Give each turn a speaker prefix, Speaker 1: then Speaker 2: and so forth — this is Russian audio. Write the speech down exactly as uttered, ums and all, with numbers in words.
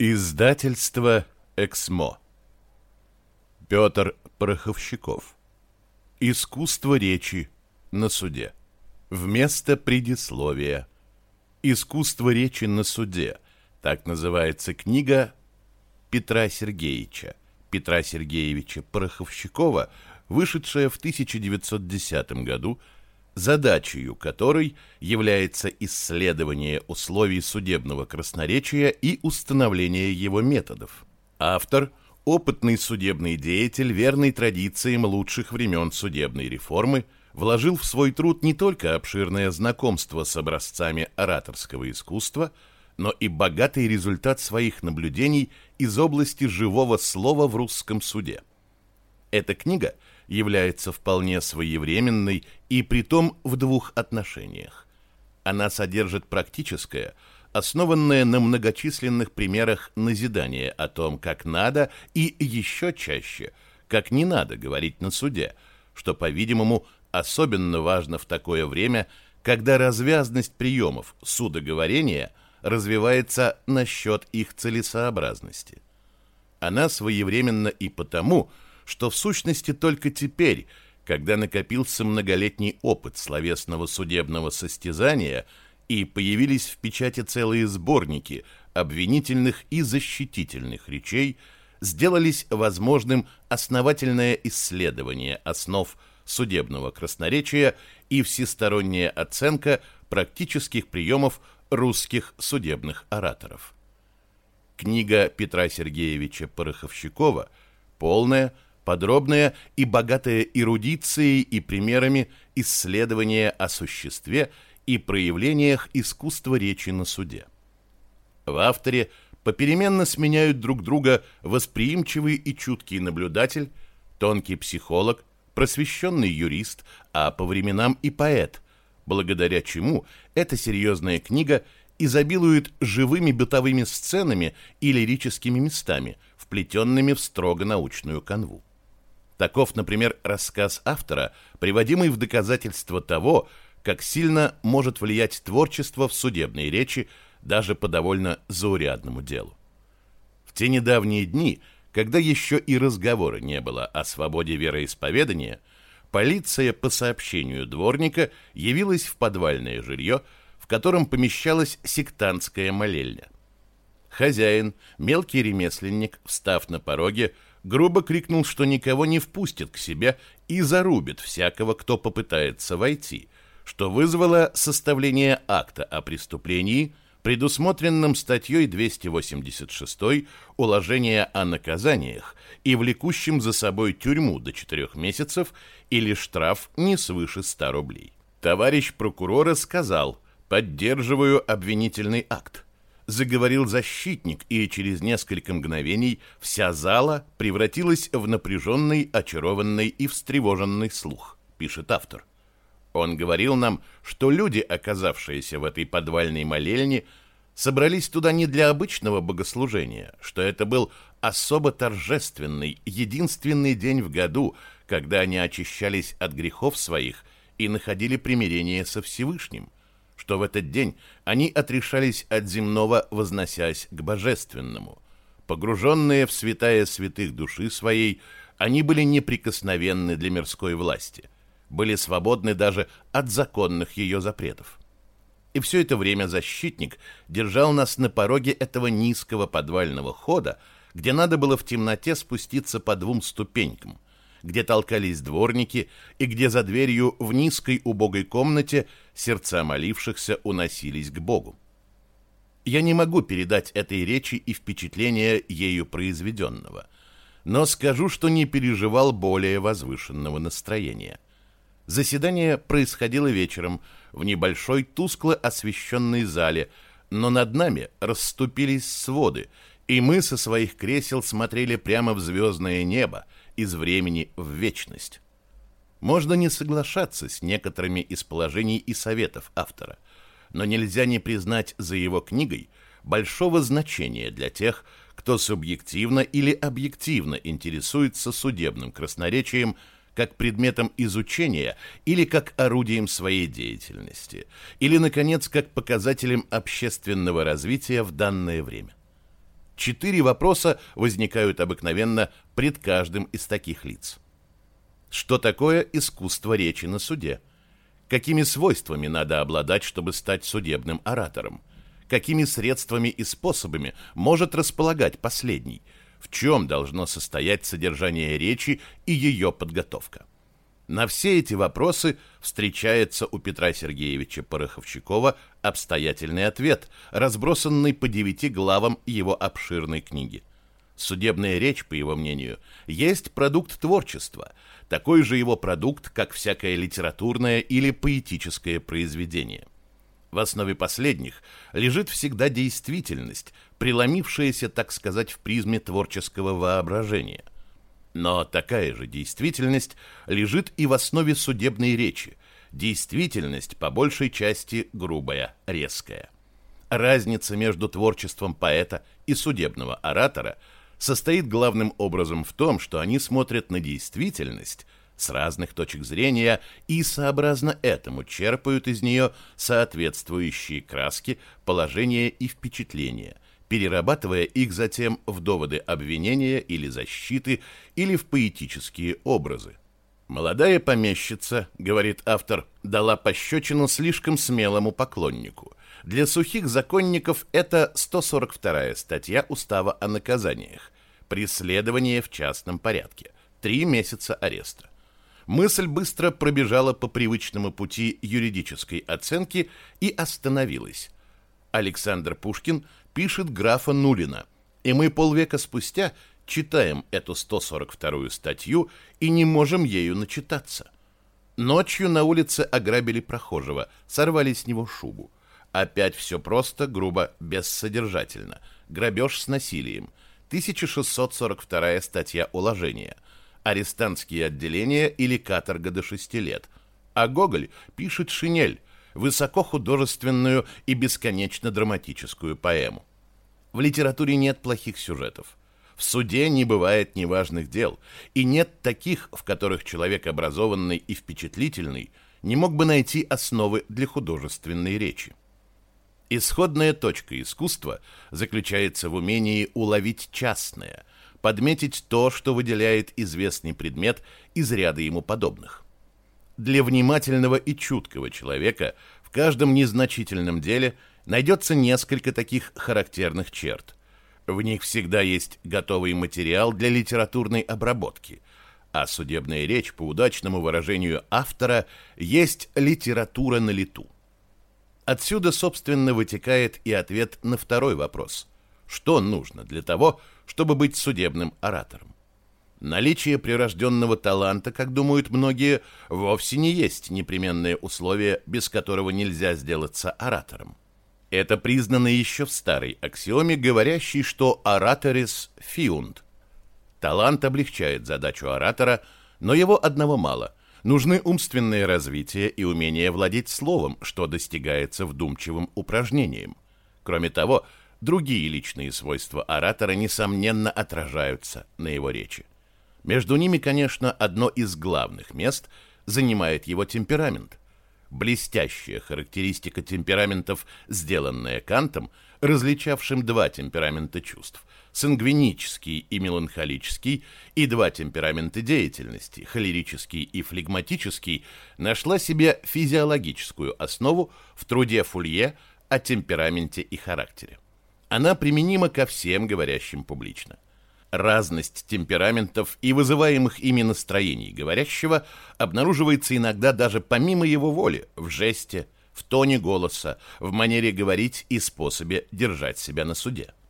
Speaker 1: Издательство «Эксмо». Петр Пороховщиков. Искусство речи на суде. Вместо предисловия. Искусство речи на суде. Так называется книга Петра Сергеевича, Петра Сергеевича Пороховщикова, вышедшая в тысяча девятьсот десятом году, задачей которой является исследование условий судебного красноречия и установление его методов. Автор – опытный судебный деятель, верный традициям лучших времен судебной реформы, вложил в свой труд не только обширное знакомство с образцами ораторского искусства, но и богатый результат своих наблюдений из области живого слова в русском суде. Эта книга является вполне своевременной и притом в двух отношениях. Она содержит практическое, основанное на многочисленных примерах назидание о том, как надо и еще чаще, как не надо говорить на суде, что, по-видимому, особенно важно в такое время, когда развязность приемов судоговорения развивается насчет их целесообразности. Она своевременна и потому, что в сущности только теперь, когда накопился многолетний опыт словесного судебного состязания и появились в печати целые сборники обвинительных и защитительных речей, сделались возможным основательное исследование основ судебного красноречия и всесторонняя оценка практических приемов русских судебных ораторов. Книга Петра Сергеевича Пороховщикова полная, подробная и богатая эрудицией и примерами исследования о существе и проявлениях искусства речи на суде. В авторе попеременно сменяют друг друга восприимчивый и чуткий наблюдатель, тонкий психолог, просвещенный юрист, а по временам и поэт, благодаря чему эта серьезная книга изобилует живыми бытовыми сценами и лирическими местами, вплетенными в строго научную канву. Таков, например, рассказ автора, приводимый в доказательство того, как сильно может влиять творчество в судебной речи даже по довольно заурядному делу. В те недавние дни, когда еще и разговора не было о свободе вероисповедания, полиция по сообщению дворника явилась в подвальное жилье, в котором помещалась сектантская молельня. Хозяин, мелкий ремесленник, встав на пороге, грубо крикнул, что никого не впустит к себе и зарубит всякого, кто попытается войти, что вызвало составление акта о преступлении, предусмотренном статьей двести восемьдесят шесть «Уложение о наказаниях» и влекущим за собой тюрьму до четырех месяцев или штраф не свыше ста рублей. Товарищ прокурора сказал: «Поддерживаю обвинительный акт». Заговорил защитник, и через несколько мгновений вся зала превратилась в напряженный, очарованный и встревоженный слух, пишет автор. Он говорил нам, что люди, оказавшиеся в этой подвальной молельне, собрались туда не для обычного богослужения, что это был особо торжественный, единственный день в году, когда они очищались от грехов своих и находили примирение со Всевышним, что в этот день они отрешались от земного, возносясь к божественному. Погруженные в святая святых души своей, они были неприкосновенны для мирской власти, были свободны даже от законных ее запретов. И все это время защитник держал нас на пороге этого низкого подвального хода, где надо было в темноте спуститься по двум ступенькам, где толкались дворники и где за дверью в низкой убогой комнате сердца молившихся уносились к Богу. Я не могу передать этой речи и впечатления ею произведенного, но скажу, что не переживал более возвышенного настроения. Заседание происходило вечером в небольшой тускло освещенной зале, но над нами расступились своды, и мы со своих кресел смотрели прямо в звездное небо, из времени в вечность. Можно не соглашаться с некоторыми из положений и советов автора, но нельзя не признать за его книгой большого значения для тех, кто субъективно или объективно интересуется судебным красноречием как предметом изучения или как орудием своей деятельности, или, наконец, как показателем общественного развития в данное время. Четыре вопроса возникают обыкновенно пред каждым из таких лиц. Что такое искусство речи на суде? Какими свойствами надо обладать, чтобы стать судебным оратором? Какими средствами и способами может располагать последний? В чем должно состоять содержание речи и ее подготовка? На все эти вопросы встречается у Петра Сергеевича Пороховщикова обстоятельный ответ, разбросанный по девяти главам его обширной книги. Судебная речь, по его мнению, есть продукт творчества, такой же его продукт, как всякое литературное или поэтическое произведение. В основе последних лежит всегда действительность, преломившаяся, так сказать, в призме творческого воображения. Но такая же действительность лежит и в основе судебной речи, действительность по большей части грубая, резкая. Разница между творчеством поэта и судебного оратора состоит главным образом в том, что они смотрят на действительность с разных точек зрения и сообразно этому черпают из нее соответствующие краски, положения и впечатления, перерабатывая их затем в доводы обвинения или защиты, или в поэтические образы. «Молодая помещица, — говорит автор, — дала пощечину слишком смелому поклоннику. Для сухих законников это сто сорок вторая статья Устава о наказаниях. Преследование в частном порядке. Три месяца ареста. Мысль быстро пробежала по привычному пути юридической оценки и остановилась. Александр Пушкин пишет графа Нулина, и мы полвека спустя читаем эту сто сорок вторую статью и не можем ею начитаться. Ночью на улице ограбили прохожего, сорвали с него шубу. Опять все просто, грубо, бессодержательно. Грабеж с насилием. тысяча шестьсот сорок вторая статья уложения. Арестантские отделения или каторга до шести лет. А Гоголь пишет «Шинель», высокохудожественную и бесконечно драматическую поэму. В литературе нет плохих сюжетов. В суде не бывает неважных дел, и нет таких, в которых человек образованный и впечатлительный не мог бы найти основы для художественной речи. Исходная точка искусства заключается в умении уловить частное, подметить то, что выделяет известный предмет из ряда ему подобных. Для внимательного и чуткого человека в каждом незначительном деле найдется несколько таких характерных черт. В них всегда есть готовый материал для литературной обработки, а судебная речь, по удачному выражению автора, есть литература на лету. Отсюда, собственно, вытекает и ответ на второй вопрос. Что нужно для того, чтобы быть судебным оратором? Наличие прирожденного таланта, как думают многие, вовсе не есть непременное условие, без которого нельзя сделаться оратором. Это признано еще в старой аксиоме, говорящей, что «oratorис fiunt». Талант облегчает задачу оратора, но его одного мало. Нужны умственное развитие и умение владеть словом, что достигается вдумчивым упражнением. Кроме того, другие личные свойства оратора, несомненно, отражаются на его речи. Между ними, конечно, одно из главных мест занимает его темперамент. Блестящая характеристика темпераментов, сделанная Кантом, различавшим два темперамента чувств – сангвинический и меланхолический, и два темперамента деятельности – холерический и флегматический, нашла себе физиологическую основу в труде Фулье о темпераменте и характере. Она применима ко всем говорящим публично. Разность темпераментов и вызываемых ими настроений говорящего обнаруживается иногда даже помимо его воли, в жесте, в тоне голоса, в манере говорить и способе держать себя на суде.